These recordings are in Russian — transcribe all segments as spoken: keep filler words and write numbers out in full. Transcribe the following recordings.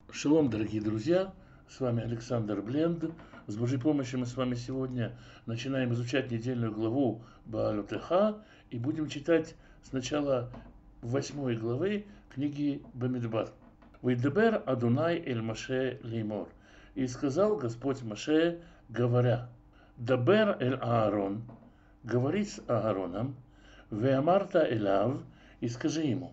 Шалом, дорогие друзья! С вами Александр Бленд. С Божьей помощью мы с вами сегодня начинаем изучать недельную главу Баалотеха и будем читать сначала восьмой главы книги Бамидбар. «Вейдебер Адунай эль Маше леймор». И сказал Господь Маше, говоря: «Дабер эль Аарон», говори с Аароном, «Веамарта элав», и скажи ему: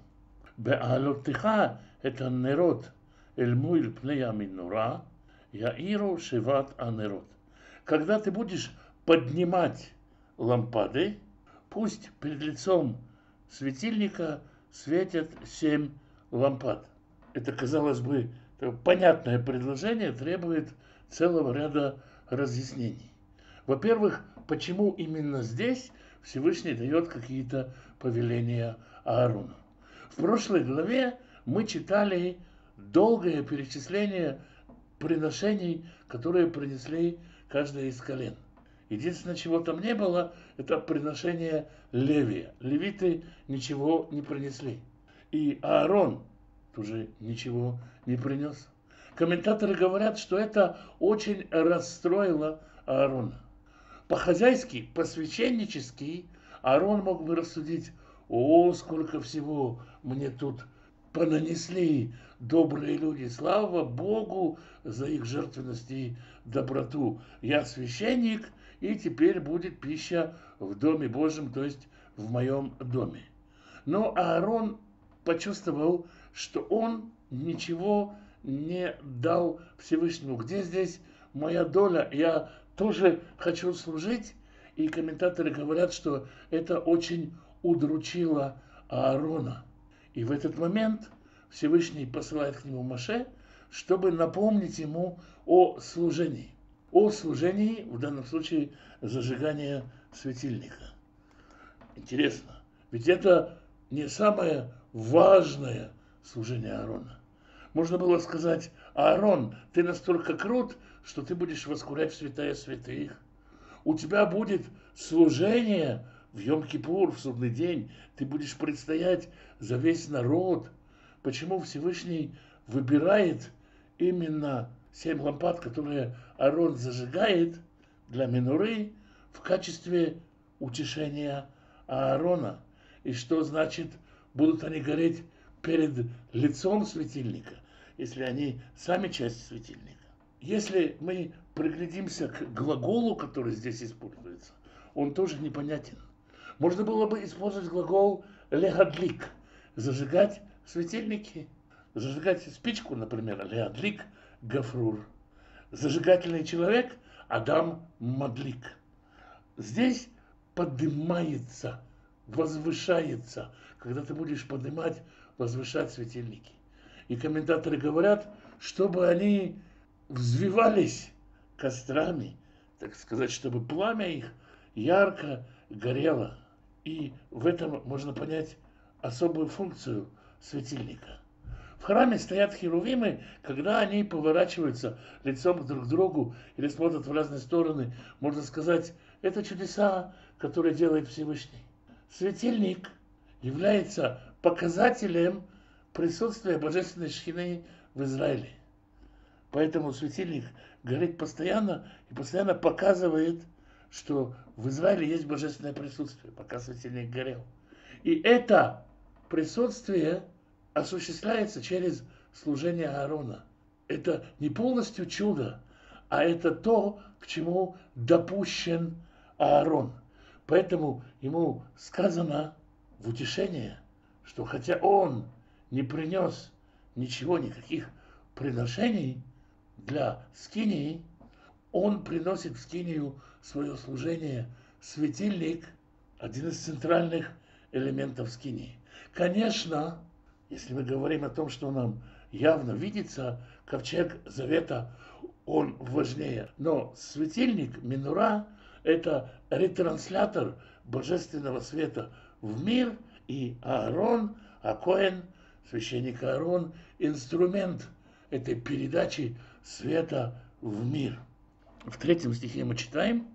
«Баалотеха» – это нерод, эль-муиль пнея минура, яиру шиват анерот. Когда ты будешь поднимать лампады, пусть перед лицом светильника светят семь лампад. Это, казалось бы, понятное предложение требует целого ряда разъяснений. Во-первых, почему именно здесь Всевышний дает какие-то повеления Аарону? В прошлой главе мы читали долгое перечисление приношений, которые принесли каждое из колен. Единственное, чего там не было, это приношение Левия. Левиты ничего не принесли. И Аарон тоже ничего не принес. Комментаторы говорят, что это очень расстроило Аарона. По-хозяйски, по-священнически Аарон мог бы рассудить: о, сколько всего мне тут понанесли добрые люди, слава Богу за их жертвенность и доброту. Я священник, и теперь будет пища в Доме Божьем, то есть в моем доме. Но Аарон почувствовал, что он ничего не дал Всевышнему. Где здесь моя доля? Я тоже хочу служить. И комментаторы говорят, что это очень удручило Аарона. И в этот момент Всевышний посылает к нему Моше, чтобы напомнить ему о служении. О служении, в данном случае, зажигания светильника. Интересно, ведь это не самое важное служение Аарона. Можно было сказать: Аарон, ты настолько крут, что ты будешь воскурять в святая святых. У тебя будет служение в Йом-Кипур, в судный день. Ты будешь предстоять за весь народ. Почему Всевышний выбирает именно семь лампад, которые Аарон зажигает для минуры, в качестве утешения Аарона? И что значит, будут они гореть перед лицом светильника, если они сами часть светильника? Если мы приглядимся к глаголу, который здесь используется, он тоже непонятен. Можно было бы использовать глагол легадлик, зажигать светильники, зажигать спичку, например, легадлик гафрур. Зажигательный человек Адам Мадлик. Здесь поднимается, возвышается, когда ты будешь поднимать, возвышать светильники. И комментаторы говорят, чтобы они взвивались кострами, так сказать, чтобы пламя их ярко горело. И в этом можно понять особую функцию светильника. В храме стоят херувимы, когда они поворачиваются лицом друг к другу или смотрят в разные стороны. Можно сказать, это чудеса, которые делает Всевышний. Светильник является показателем присутствия божественной шхины в Израиле. Поэтому светильник горит постоянно и постоянно показывает, что в Израиле есть божественное присутствие, пока светильник горел. И это присутствие осуществляется через служение Аарона. Это не полностью чудо, а это то, к чему допущен Аарон. Поэтому ему сказано в утешение, что хотя он не принес ничего, никаких приношений для скинии, он приносит в скинию свое служение. Светильник – один из центральных элементов скинии. Конечно, если мы говорим о том, что нам явно видится, ковчег завета, он важнее. Но светильник, минура – это ретранслятор божественного света в мир, и Аарон, Акоэн, священник Аарон, инструмент этой передачи света в мир. В третьем стихе мы читаем: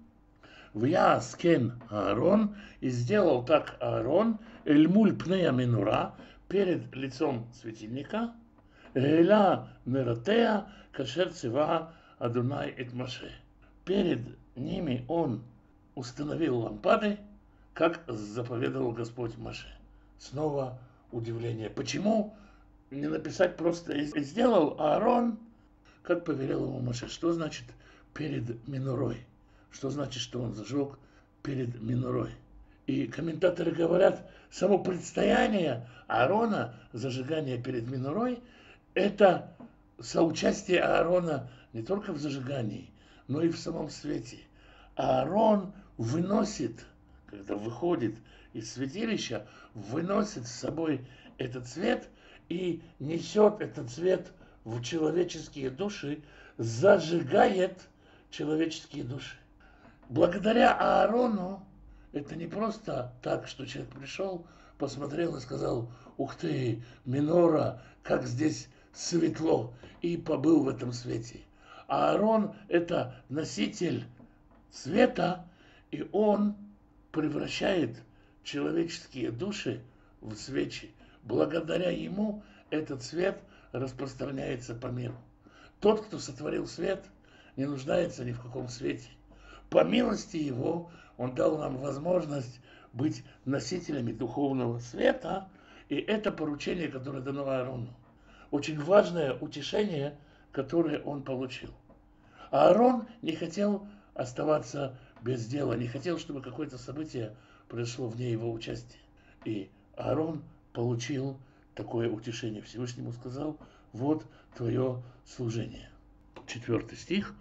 «Вяскен Аарон, и сделал так Аарон, эльмуль пнея минура, перед лицом светильника, Эля нератеа кашер цива Адунай эт Моше. Перед ними он установил лампады, как заповедовал Господь Моше. Снова удивление. Почему не написать просто «и сделал Аарон, как повелел ему Моше»? Что значит перед минорой? Что значит, что он зажег перед минорой? И комментаторы говорят, само предстояние Аарона, зажигание перед минорой, это соучастие Аарона не только в зажигании, но и в самом свете. Аарон выносит, когда выходит из святилища, выносит с собой этот свет и несет этот свет в человеческие души, зажигает человеческие души. Благодаря Аарону это не просто так, что человек пришел, посмотрел и сказал: ух ты, минора, как здесь светло, и побыл в этом свете. Аарон – это носитель света, и он превращает человеческие души в свечи. Благодаря ему этот свет распространяется по миру. Тот, кто сотворил свет, не нуждается ни в каком свете. По милости его он дал нам возможность быть носителями духовного света, и это поручение, которое дано Аарону. Очень важное утешение, которое он получил. Аарон не хотел оставаться без дела, не хотел, чтобы какое-то событие произошло вне его участия. И Аарон получил такое утешение. Всевышнему сказал: вот твое служение. Четвертый стих.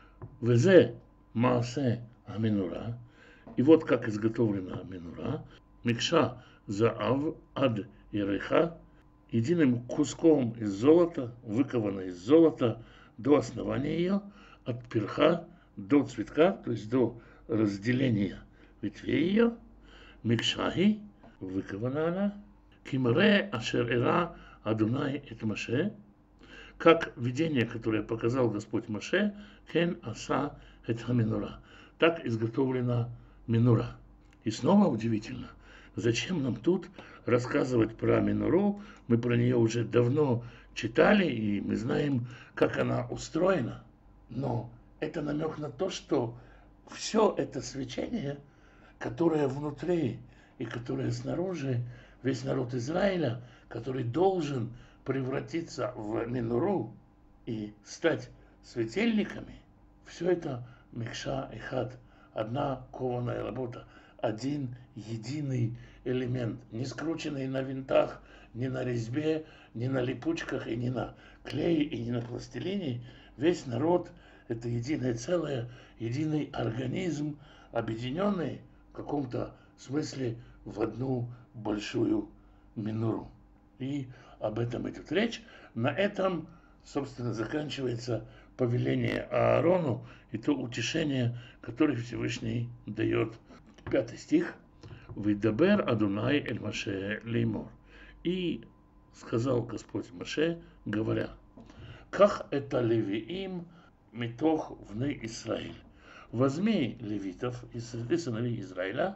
Везе маасе аминура. И вот как изготовлена минура. Микша заав ад иреха. Единым куском из золота, выковано из золота до основания ее, от перха до цветка, то есть до разделения ветвей ее. Микшахи, выкована она. Кимре ашер эра Адунай эт Моше. Как видение, которое показал Господь Моше, кен аса эт хаминура. Так изготовлена минура. И снова удивительно, зачем нам тут рассказывать про минору? Мы про нее уже давно читали, и мы знаем, как она устроена. Но это намек на то, что все это свечение, которое внутри и которое снаружи, весь народ Израиля, который должен превратиться в минору и стать светильниками, все это микша и хад, одна кованая работа, один единый элемент, не скрученный на винтах, ни на резьбе, ни на липучках, и ни на клее, и ни на пластилине. Весь народ – это единое целое, единый организм, объединенный в каком-то смысле в одну большую минору. И об этом идет речь. На этом, собственно, заканчивается повеление Аарону и то утешение, которое Всевышний дает. Пятый стих. «Видабер Адунай эль Моше леймор». И сказал Господь Моше, говоря: «Ках это левиим митох вны Исраиль». Возьми левитов из среды сыновей Израиля,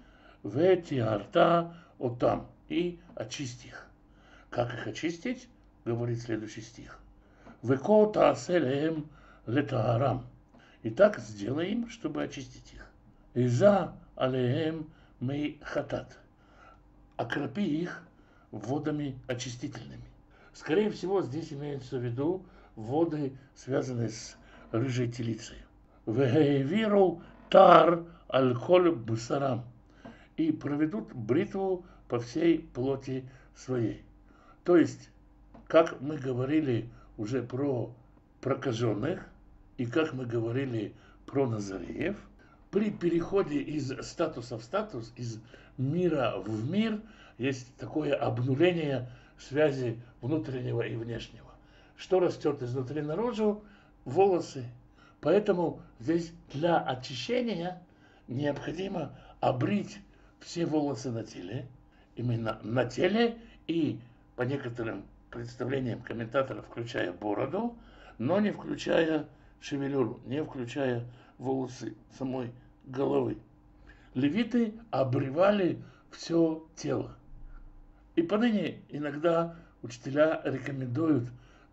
ветиарта отам, и очисти их. Как их очистить? Говорит следующий стих. «Веко тааселеем летаарам». И так сделаем, чтобы очистить их. «Иза алеем мей хатат». Окропи их водами очистительными. Скорее всего, здесь имеются в виду воды, связанные с рыжей телицей. «Вегевиру тар аль-коль бусарам». И проведут бритву по всей плоти своей. То есть, как мы говорили уже про прокаженных, и как мы говорили про назареев, при переходе из статуса в статус, из мира в мир, есть такое обнуление связи внутреннего и внешнего. Что растет изнутри наружу? Волосы. Поэтому здесь для очищения необходимо обрить все волосы на теле, именно на теле, и по некоторым представлениям комментаторов, включая бороду, но не включая шевелюру, не включая волосы самой головы. Левиты обревали все тело. И поныне иногда учителя рекомендуют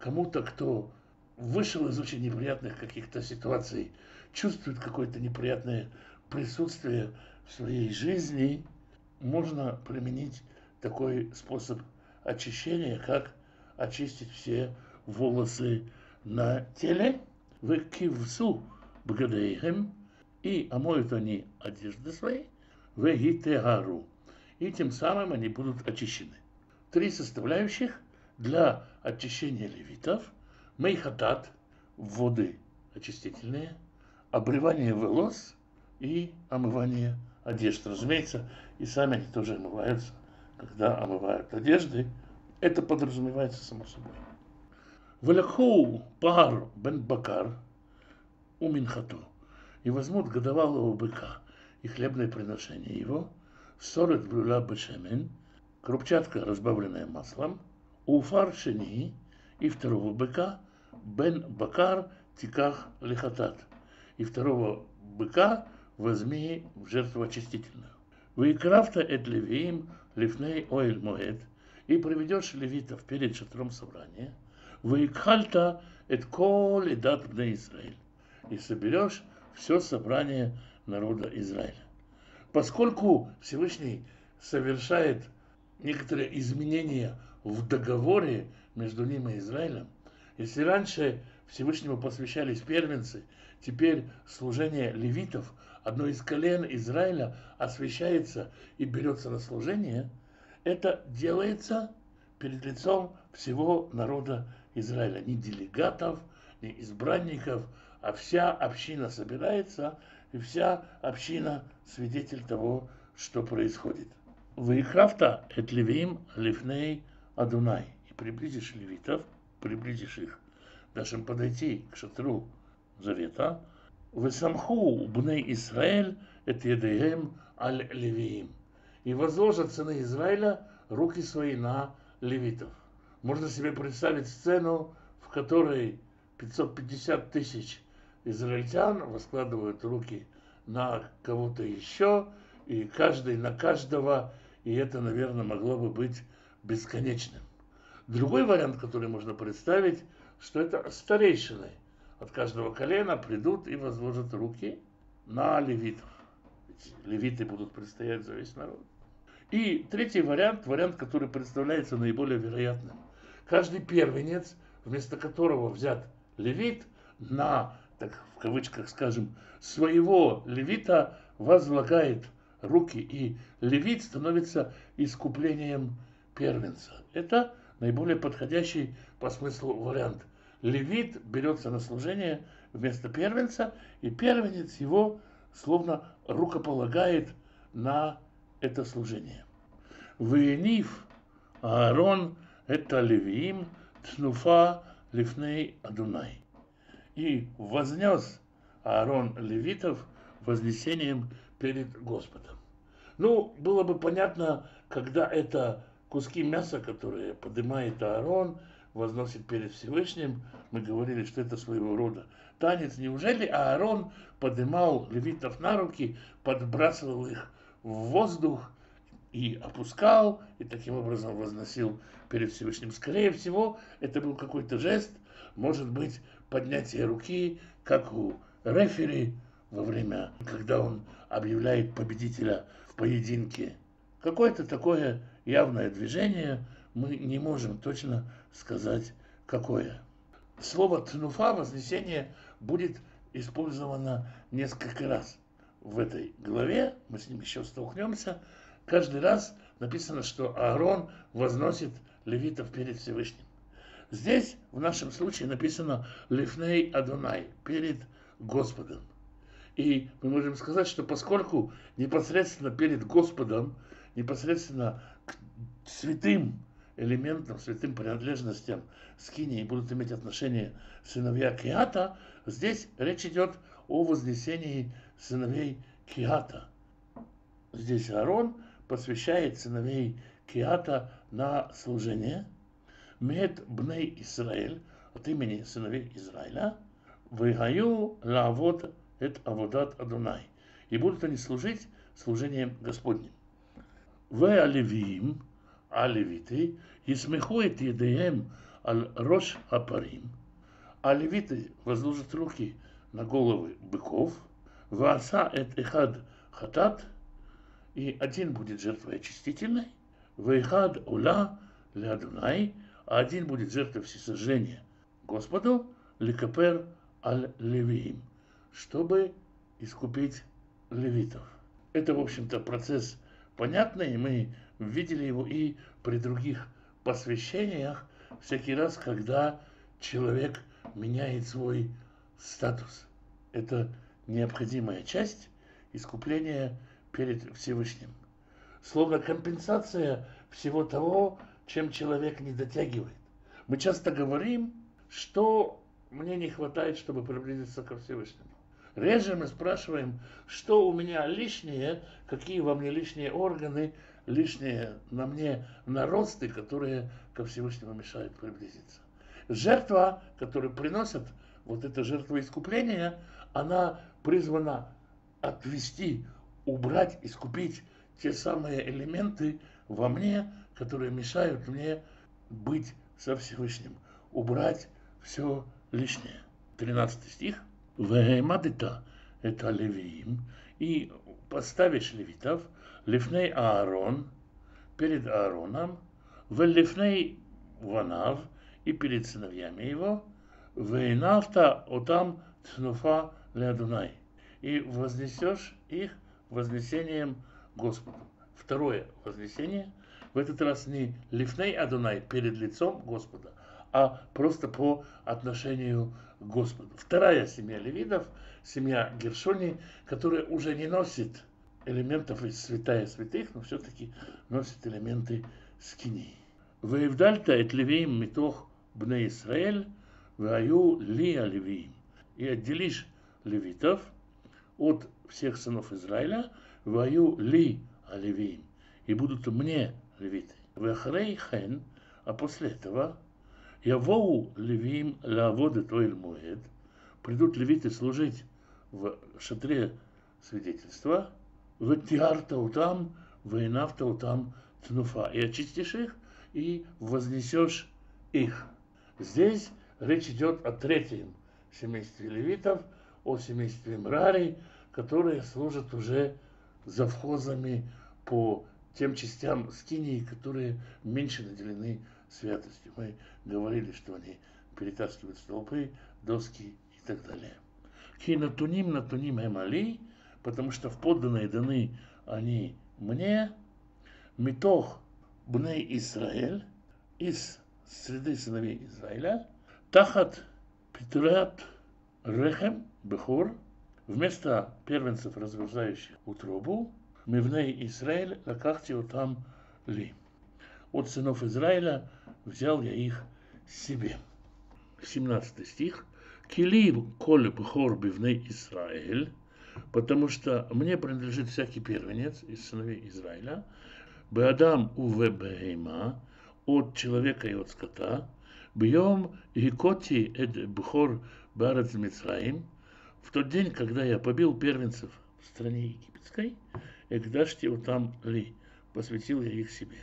кому-то, кто вышел из очень неприятных каких-то ситуаций, чувствует какое-то неприятное присутствие в своей жизни, можно применить такой способ очищения, как очистить все волосы на теле. В кивсу бгадейхем, и омоют они одежды свои, в гитегару, и тем самым они будут очищены. Три составляющих для очищения левитов: мейхатат, воды очистительные, обрывание волос и омывание одежд. Разумеется, и сами они тоже омываются, когда омывают одежды. Это подразумевается само собой. Валякху пар бен бакар у минхату, и возьмут годовалого быка и хлебное приношение его, сорет блюла бешемен, крупчатка, разбавленная маслом, у фаршини, и второго быка, бен бакар тиках лихатат, и второго быка возьми в жертву очистительную. Выкрафта эт левиим лифней оэль моэд, и проведешь левитов перед шатром собрания. Выкхальта эт кол и дат бне Израиль, и соберешь все собрание народа Израиля. Поскольку Всевышний совершает некоторые изменения в договоре между ним и Израилем, если раньше Всевышнему посвящались первенцы, теперь служение левитов, одно из колен Израиля, освящается и берется на служение, это делается перед лицом всего народа Израиля. Не делегатов, не избранников, а вся община собирается, и вся община свидетель того, что происходит. Ваикрафта эт левиим лифней Адунай, и приблизишь левитов, приблизишь их, дашь им подойти к шатру завета. Весамху бней Исраэль эт едеем аль левиим, и возложат сыны Израиля руки свои на левитов. Можно себе представить сцену, в которой пятьсот пятьдесят тысяч израильтян воскладывают руки на кого-то еще, и каждый на каждого, и это, наверное, могло бы быть бесконечным. Другой вариант, который можно представить, что это старейшины от каждого колена придут и возложат руки на левитов. Ведь левиты будут предстоять за весь народ. И третий вариант, вариант, который представляется наиболее вероятным. Каждый первенец, вместо которого взят левит, на, так в кавычках скажем, своего левита возлагает руки, и левит становится искуплением первенца. Это наиболее подходящий по смыслу вариант. Левит берется на служение вместо первенца, и первенец его словно рукополагает на это служение. Венив Аарон это левиим тнуфа лифней Адунай, и вознес Аарон левитов вознесением перед Господом. Ну, было бы понятно, когда это куски мяса, которые поднимает Аарон, возносит перед Всевышним, мы говорили, что это своего рода танец. Неужели Аарон поднимал левитов на руки, подбрасывал их в воздух и опускал, и таким образом возносил перед Всевышним? Скорее всего, это был какой-то жест, может быть, поднятие руки, как у рефери во время, когда он объявляет победителя в поединке. Какое-то такое явное движение, мы не можем точно сказать, какое. Слово «тнуфа», вознесение, будет использовано несколько раз в этой главе, мы с ним еще столкнемся. Каждый раз написано, что Аарон возносит левитов перед Всевышним. Здесь, в нашем случае, написано «лифней Адунай», перед Господом. И мы можем сказать, что поскольку непосредственно перед Господом, непосредственно к святым элементам, святым принадлежностям скинии будут иметь отношение сыновья Киата, здесь речь идет о вознесении сыновей Киата. Здесь Аарон посвящает сыновей Киата на служение. Мед бней Исраэль, от имени сыновей Израиля, вегаю лавод эт аводат Адунай, и будут они служить служением Господним. Ве алевиим, а левиты, и смехует едеем аль-рош апарим, а левиты возложат руки на головы быков, вааса эт эхад хатат, и один будет жертвой очистительной, вейхад ула ля Адунай, а один будет жертвой всесожжения Господу, ликапер аль-левиим, чтобы искупить левитов. Это, в общем-то, процесс понятный, мы видели его и при других посвящениях, всякий раз, когда человек меняет свой статус. Это необходимая часть искупления перед Всевышним. Словно компенсация всего того, чем человек не дотягивает. Мы часто говорим, что мне не хватает, чтобы приблизиться ко Всевышнему. Реже мы спрашиваем, что у меня лишнее, какие во мне лишние органы, лишние на мне наросты, которые ко Всевышнему мешают приблизиться. Жертва, которую приносят, вот эта жертва искупления, она призвана отвести, убрать, искупить те самые элементы во мне, которые мешают мне быть со Всевышним, убрать все лишнее. тринадцатый стих. «Вегемадита» – это левиим, и поставишь левитов, лифней Аарон, перед Аароном, велифней Ванав, и перед сыновьями его, вейнафта отам цнуфа леадунай, и вознесешь их вознесением Господу. Второе вознесение, в этот раз не лифней Адунай, перед лицом Господа, а просто по отношению к Господу. Вторая семья левитов, семья Гершони, которая уже не носит элементов из святая святых, но все-таки носит элементы скинии. «Ваевдальта эт левиим митох бне Исраэль, ваю ли левиим». И отделишь левитов от всех сынов Израиля, ваю ли левиим, и будут мне левиты. Вахрей хен, а после этого явоу левиим лаводы тоэль моэд, придут левиты служить в шатре свидетельства, в тиарта утам, вейнафта утам цнуфа, и очистишь их, и вознесешь их. Здесь речь идет о третьем семействе левитов, о семействе Мрари, которые служат уже завхозами по тем частям скинии, которые меньше наделены святостью. Мы говорили, что они перетаскивают столпы, доски и так далее. Ки натуним натуним эмали, потому что в подданные даны они мне, митох бней Исраэль, из среды сыновей Израиля, тахат питрат рехем бехор, вместо первенцев, разгружающих утробу, мивней Израиль лакахти отам ли. От сынов Израиля взял я их себе. семнадцатый стих. Килив коль бхор бивней Израиль, потому что мне принадлежит всякий первенец из сыновей Израиля, беадам уве бейма, от человека и от скота, бьем гикоти эд бхор барец Мицраим, в тот день, когда я побил первенцев в стране египетской, экдашти утам ли, посвятил я их себе.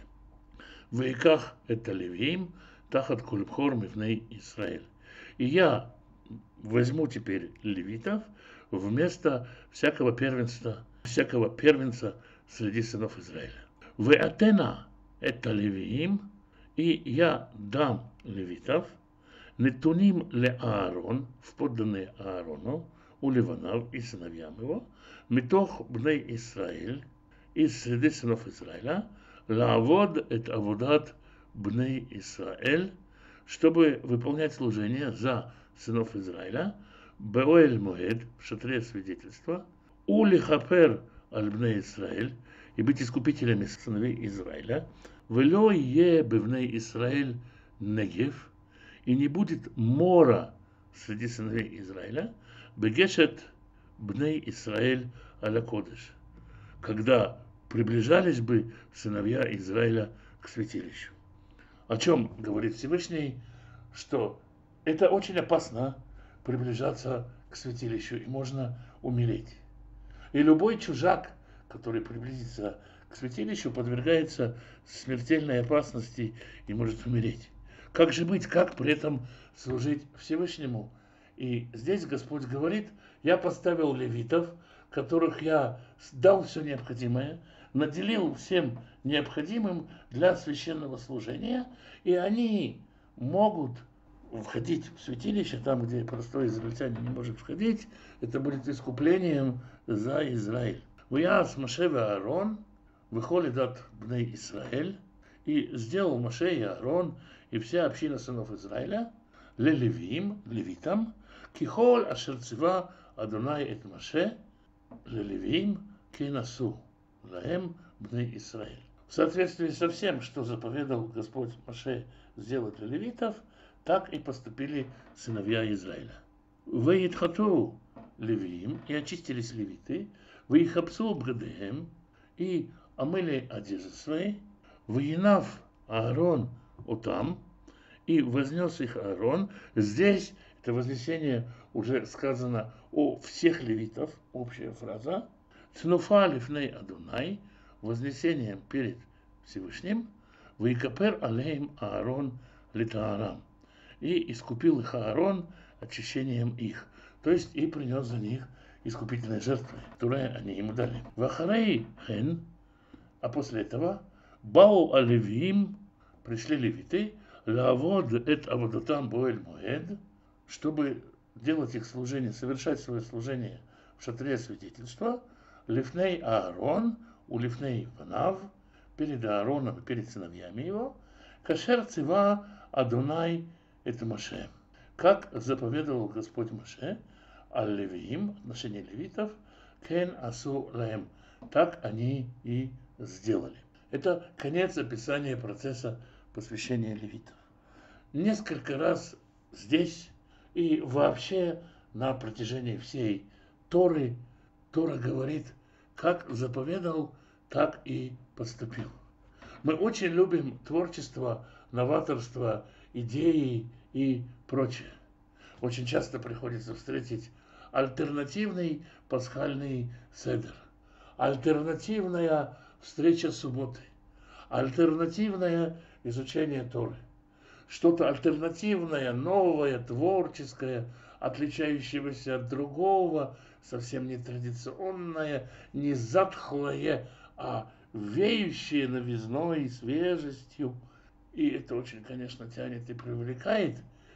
В веках это левиим, тахат кульбхор мивней Израиль. И я возьму теперь левитов вместо всякого первенства, всякого первенца среди сынов Израиля. В Атена это левиим, и я дам левитов, нетуним ле Аарон, в подданные Аарону, у Ливанав и сыновьям его, митох бней Исраиль, из среды сынов Израиля, лавод эт аводат бней Исраэль, чтобы выполнять служение за сынов Израиля, беоэль моэд, в шатре свидетельства, у лихапер аль бней Исраэль, и быть искупителями сыновей Израиля, вело е бевней Исраэль негев, и не будет мора среди сыновей Израиля, бегешет бней Исраэль аля кодеш, когда приближались бы сыновья Израиля к святилищу. О чем говорит Всевышний, что это очень опасно приближаться к святилищу, и можно умереть. И любой чужак, который приблизится к святилищу, подвергается смертельной опасности и может умереть. Как же быть, как при этом служить Всевышнему? И здесь Господь говорит: я поставил левитов, которых я дал все необходимое, наделил всем необходимым для священного служения, и они могут входить в святилище, там, где простой израильтянин не может входить. Это будет искуплением за Израиль. «Вияс Моше ве Аарон, выходит от бней Исраэль», и сделал Моше и Аарон и вся община сынов Израиля лелевим, левитам, кихоль ашер цива Адонай эт Моше, лелевим кинасу лаэм бней Исраэль. В соответствии со всем, что заповедал Господь Моше сделать для левитов, так и поступили сыновья Израиля. «Ваидхату левиим», и очистились левиты, «Ваихапсу бгадеем», и омыли одежды свои, «Ваинав Аарон отам», и вознес их Аарон. Здесь это вознесение уже сказано о всех левитов, общая фраза. «Цнуфа лифней Адонай», вознесением перед Всевышним, «Ваикапер алейм Аарон литаарам», и искупил их Аарон очищением их, то есть и принес за них искупительные жертвы, которые они ему дали. Вахарей хен, а после этого бау алевиим, пришли левиты, лавод эт аводотам боэль моэд, чтобы делать их служение, совершать свое служение в шатре свидетельства, лифней Аарон, у лифней ванав, перед Аароном и перед сыновьями его, кашер цива Адонай это Моше, как заповедовал Господь Моше, аль-левиим, отношение левитов, кен асу лаэм, так они и сделали. Это конец описания процесса посвящения левитов. Несколько раз здесь и вообще на протяжении всей Торы, Тора говорит, как заповедовал, так и поступил. Мы очень любим творчество, новаторство, идеи и прочее. Очень часто приходится встретить альтернативный пасхальный седер, альтернативная встреча субботы, альтернативное изучение Торы, что-то альтернативное, новое, творческое, отличающееся от другого, совсем не традиционное, не затхлое, а веющее новизной, свежестью. И это очень, конечно, тянет и привлекает.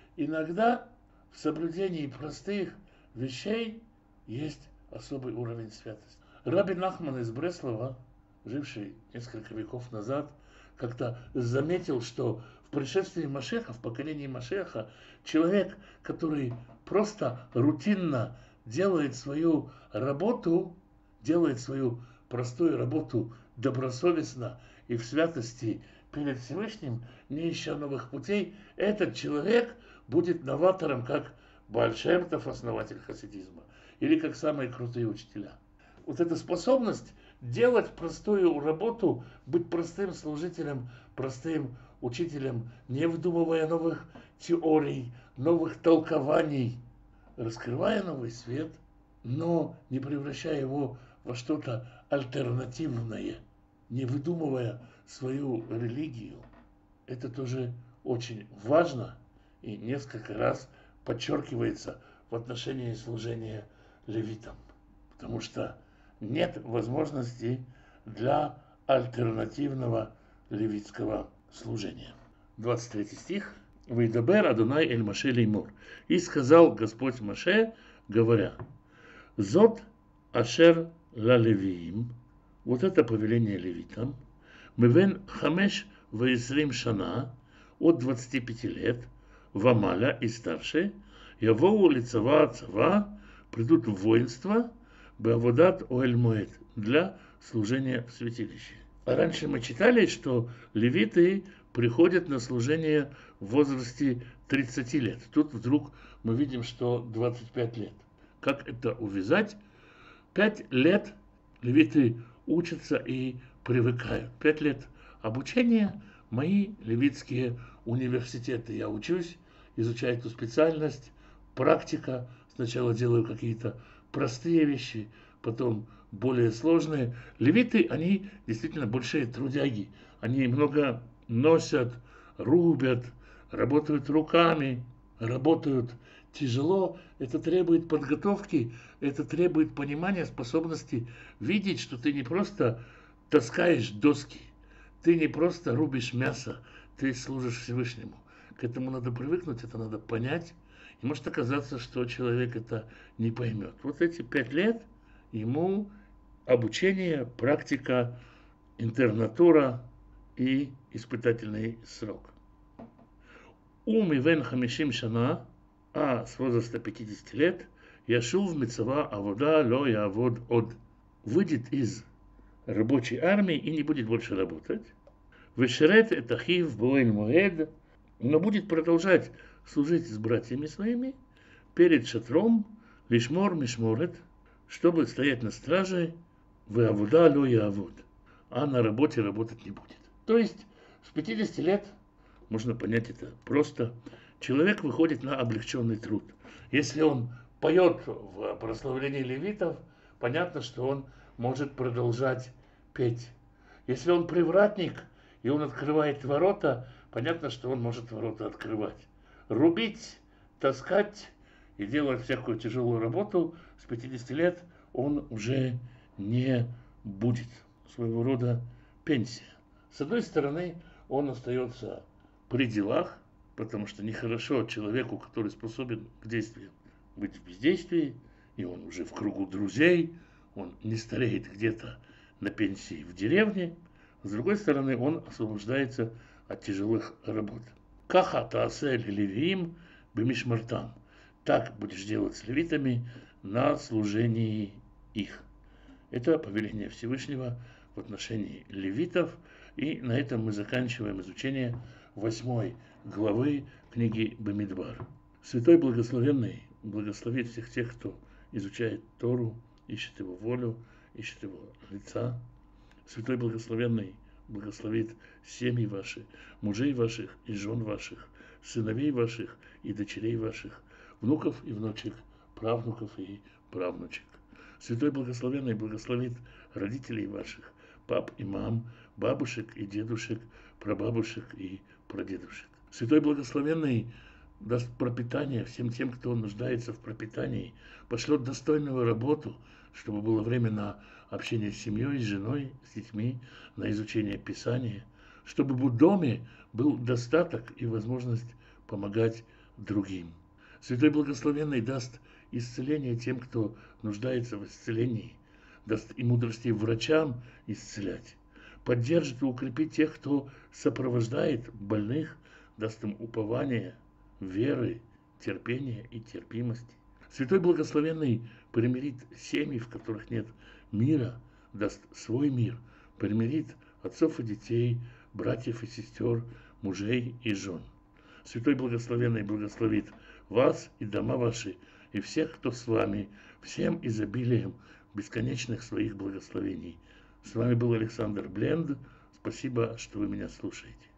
Иногда в соблюдении простых вещей есть особый уровень святости. Раби Нахман из Бреслова, живший несколько веков назад, как-то заметил, что в пришествии Машеха, в поколении Машеха, человек, который просто рутинно делает свою работу, делает свою простую работу добросовестно и в святости перед Всевышним, не ища новых путей, этот человек будет новатором, как Бааль Шем Тов, основатель хасидизма, или как самые крутые учителя. Вот эта способность делать простую работу, быть простым служителем, простым учителем, не выдумывая новых теорий, новых толкований, раскрывая новый свет, но не превращая его во что-то альтернативное, не выдумывая свою религию. Это тоже очень важно и несколько раз подчеркивается в отношении служения левитам, потому что нет возможности для альтернативного левитского служения. двадцать третий стих. «Вейдабер Адонай эль Моше леймор». И сказал Господь Моше, говоря, «Зот ашер ла левиим», вот это повеление левитам, «Мевен хамеш ваисрим шана», от двадцати пяти лет, вамаля и старше, явоу лицава цава, придут в воинство, беаводат оэль моэд, для служения в святилище. А раньше мы читали, что левиты приходят на служение в возрасте тридцати лет. Тут вдруг мы видим, что двадцать пять лет. Как это увязать? Пять лет левиты учатся и привыкают. Пять лет обучения, мои левитские университеты. Я учусь, изучаю эту специальность, практика. Сначала делаю какие-то простые вещи, потом более сложные. Левиты, они действительно большие трудяги. Они много носят, рубят, работают руками, работают тяжело. Это требует подготовки, это требует понимания, способности видеть, что ты не просто таскаешь доски, ты не просто рубишь мясо, ты служишь Всевышнему. К этому надо привыкнуть, это надо понять. И может оказаться, что человек это не поймет. Вот эти пять лет ему обучение, практика, интернатура и испытательный срок. Уми вен хамишим шана, а с возраста пятидесяти лет, яшув мецава авода ло явод од. Выйдет из рабочей армии и не будет больше работать. Вешерет этахив боэль моэд, но будет продолжать служить с братьями своими перед шатром, лишмор мишморет, чтобы стоять на страже, в авода ло явод, а на работе работать не будет. То есть с пятидесяти лет, можно понять это просто, человек выходит на облегченный труд. Если он поет в прославлении левитов, понятно, что он может продолжать петь. Если он привратник, и он открывает ворота, понятно, что он может ворота открывать. Рубить, таскать и делать всякую тяжелую работу с пятидесяти лет он уже не будет. Своего рода пенсия. С одной стороны, он остается при делах, потому что нехорошо человеку, который способен к действию, быть в бездействии, и он уже в кругу друзей, он не стареет где-то на пенсии в деревне. С другой стороны, он освобождается от тяжелых работ. Каха таасель левиим бемишмартам. Так будешь делать с левитами на служении их. Это повеление Всевышнего в отношении левитов. И на этом мы заканчиваем изучение восьмой главы книги Бамидбар. Святой Благословенный благословит всех тех, кто изучает Тору, ищет его волю, ищет его лица. Святой Благословенный благословит семьи ваши, мужей ваших и жен ваших, сыновей ваших и дочерей ваших, внуков и внучек, правнуков и правнучек. Святой Благословенный благословит родителей ваших, пап и мам, бабушек и дедушек, прабабушек и прадедушек. Святой Благословенный даст пропитание всем тем, кто нуждается в пропитании, пошлет достойную работу, чтобы было время на общение с семьей, с женой, с детьми, на изучение Писания, чтобы в доме был достаток и возможность помогать другим. Святой Благословенный даст исцеление тем, кто нуждается в исцелении, даст и мудрости врачам исцелять, поддержит и укрепит тех, кто сопровождает больных, даст им упование, веры, терпения и терпимости. Святой Благословенный примирит семьи, в которых нет мира, даст свой мир, примирит отцов и детей, братьев и сестер, мужей и жен. Святой Благословенный благословит вас и дома ваши, и всех, кто с вами, всем изобилием бесконечных своих благословений. С вами был Александр Бленд. Спасибо, что вы меня слушаете.